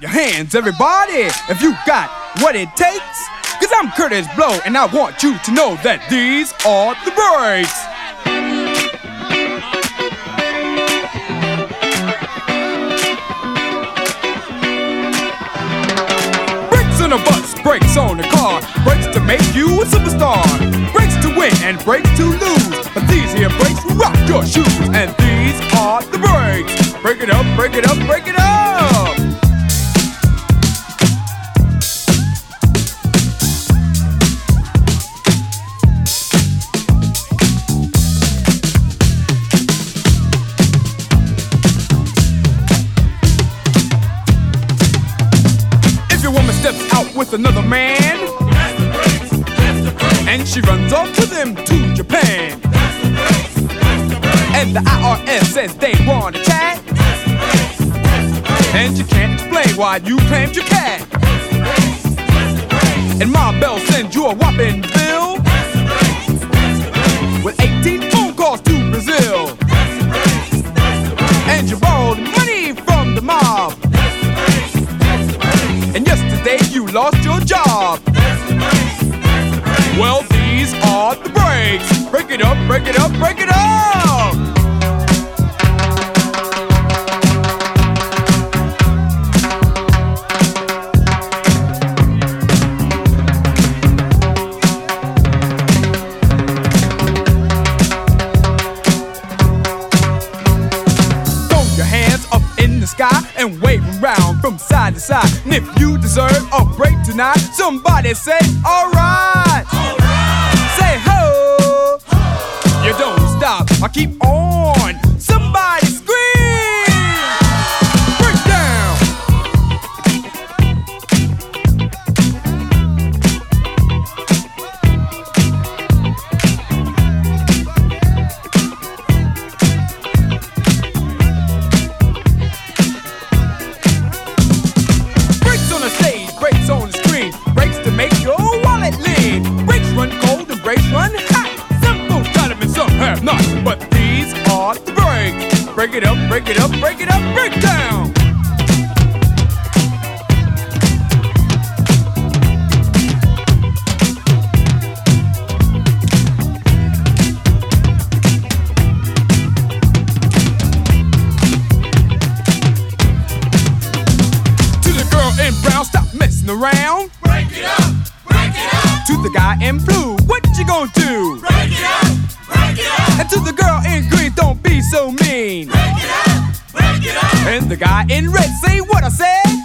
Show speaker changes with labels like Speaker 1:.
Speaker 1: your hands, everybody, if you got what it takes. Cause I'm Curtis Blow, and I want you to know that these are the breaks. Brakes on a bus, brakes on a car, brakes to make you a superstar, brakes to win and brakes to lose. But these here brakes rock your shoes, and these are the breaks. Break it up, break it up, break it up. If your woman steps out with another man,
Speaker 2: That's the breaks, that's the breaks.
Speaker 1: and she runs off to them to Japan,
Speaker 2: That's the breaks, that's the breaks.
Speaker 1: and the IRS says they want to chat,
Speaker 2: That's the breaks, that's the breaks.
Speaker 1: and you can't explain why you claimed your cat,
Speaker 2: That's the breaks, that's the breaks.
Speaker 1: and Ma Bell sends you a whopping bill
Speaker 2: That's the breaks, that's the breaks.
Speaker 1: with 18 phone calls to Brazil,
Speaker 2: That's the breaks, that's the breaks.
Speaker 1: and you borrowed money from the mob,
Speaker 2: That's the breaks, that's the breaks.
Speaker 1: and yesterday you lost your job.
Speaker 2: That's the breaks, that's the breaks.
Speaker 1: Well, these are the breaks. Break it up, break it up, break it up. Throw your hands up in the sky and wave around from side to side. And if you deserve a break tonight, somebody say, alright. Say ho. You don't stop, I keep on. Somebody scream. Break down. Brakes on the stage, brakes on the screen, brakes to make your wallet lean. Brakes run cold and brakes run hot. Some folks got them and some have not, but these are the breaks. Break it up, break it up, break it up, break down. To the girl in brown, stop messing around.
Speaker 2: Break it up, break it up.
Speaker 1: To the guy in blue, what you gonna do?
Speaker 2: Break it up, break it up.
Speaker 1: And to the girl in green, don't be so mean.
Speaker 2: Break it up, break it up.
Speaker 1: And the guy in red, say what I said.